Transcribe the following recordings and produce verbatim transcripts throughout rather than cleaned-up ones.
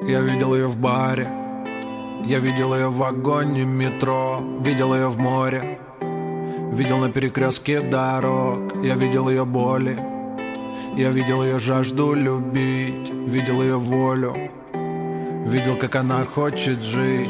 Я видел ее в баре, я видел ее в вагоне метро, видел ее в море, видел на перекрестке дорог. Я видел ее боли, я видел ее жажду любить, видел ее волю, видел, как она хочет жить.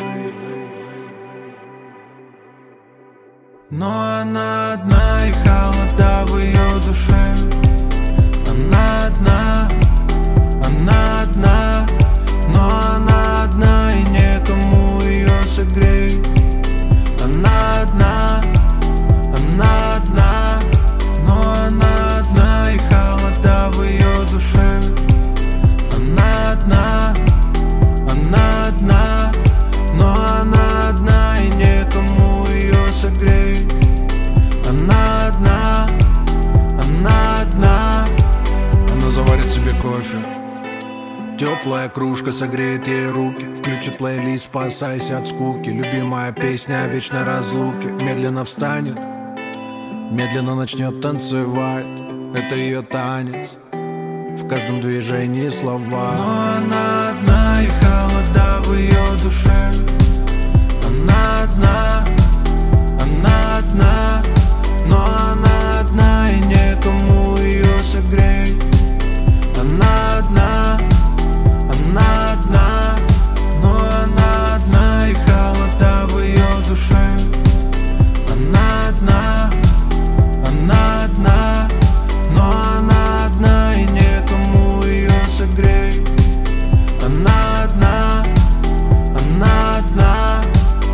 Но она одна, и холода в ее душе. Она одна, она одна, но она одна, и некому ее согреть. Она одна, она одна, но она одна, и холода в ее душе. Она одна, она одна, но она одна, и некому ее согреть. Она одна, она одна. Она заварит себе кофе, теплая кружка согреет ей руки. Включи плейлист, спасайся от скуки. Любимая песня о вечной разлуке. Медленно встанет, медленно начнет танцевать. Это ее танец, в каждом движении слова. Но она одна, и холода в ее душе. Она одна, она одна, но она одна, и некому ее согреть. Она одна, она одна, но она одна, и холода в ее душе. Она одна, она одна, но она одна, и некому ее согреть. Она одна, она одна.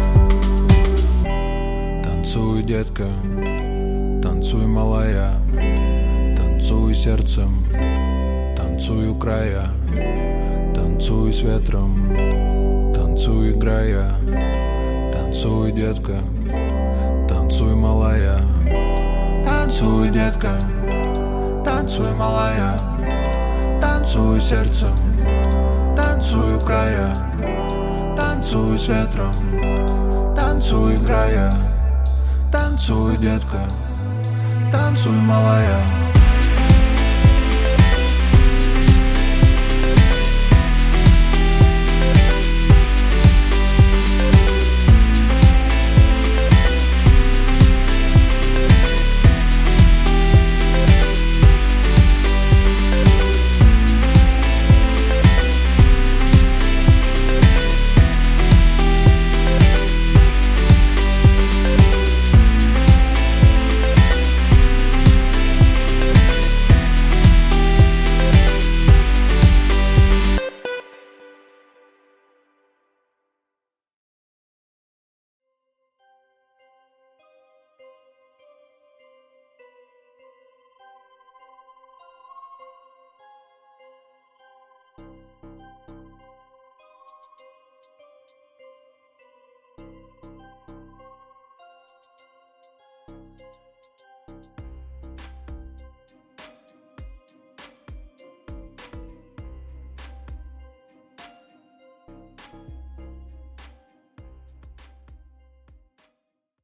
Танцуй, детка, танцуй, малая, танцуй сердцем, танцуй у края. Танцуй с ветром, танцуй, играя. Танцуй, детка, танцуй, малая. Танцуй, детка, танцуй, малая. Танцуй сердцем, танцуй у края. Танцуй с ветром, танцуй, играя. Танцуй, детка, танцуй, малая.